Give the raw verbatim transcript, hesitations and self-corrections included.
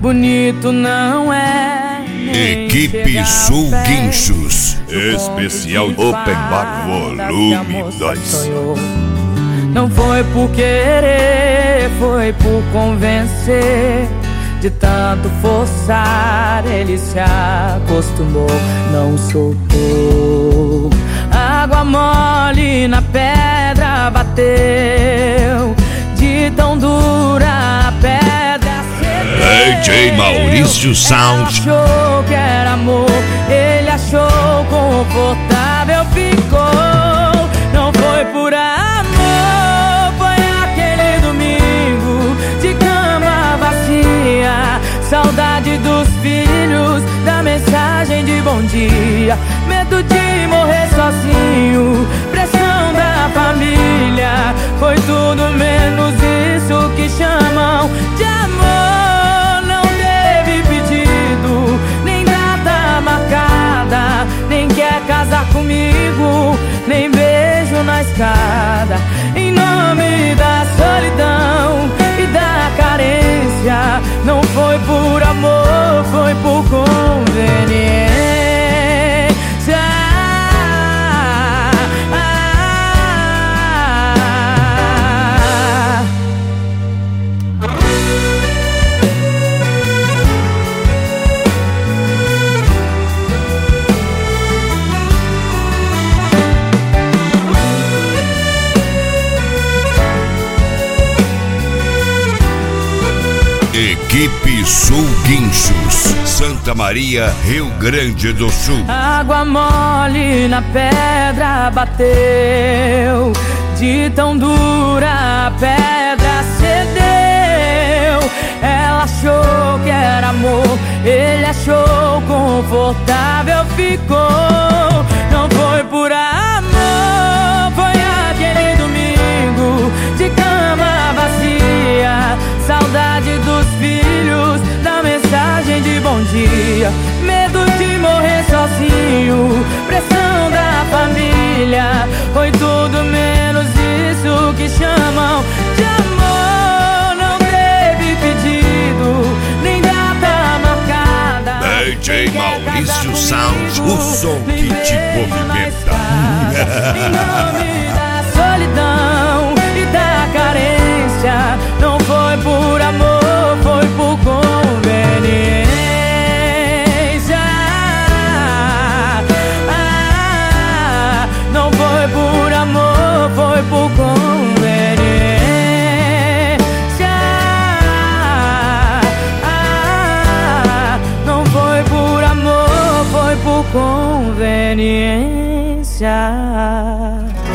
bonito não é. Equipe Sul Guinchos, especial Open Bar Volume dois. Não foi por querer, foi por convencer. De tanto forçar, ele se acostumou, não soltou. Água mole na pedra bateu, de tão dura a pedra cedeu. D J Maurício Sound. Ele achou que era amor, ele achou confortável, ficou. Não foi por amor, foi aquele domingo de cama vazia. Saudade dos filhos, da mensagem de bom dia. Medo de morrer sozinho, pressão da família. Foi tudo menos isso que chamam de amor. Não teve pedido, nem data marcada, nem quer casar comigo, nem beijo na escada. Em nome da solidão e da carência, não foi por amor, foi por conveniência. Equipe Sul Guinchos, Santa Maria, Rio Grande do Sul. Água mole na pedra bateu, de tão dura a pedra cedeu. Ela achou que era amor, ele achou confortável, ficou. Não foi por amor, foi aquele domingo de cama vazia. Saudade dos filhos, da mensagem de bom dia. Medo de morrer sozinho, pressão da família. Foi tudo menos isso que chamam de amor. Não teve pedido, nem data marcada. D J Maurício Sound, o som que te movimenta. Em nome da solidão e da carência, não foi por amor, foi por conveniência. Ah, não foi por amor, foi por conveniência. Ah, não foi por amor, foi por conveniência.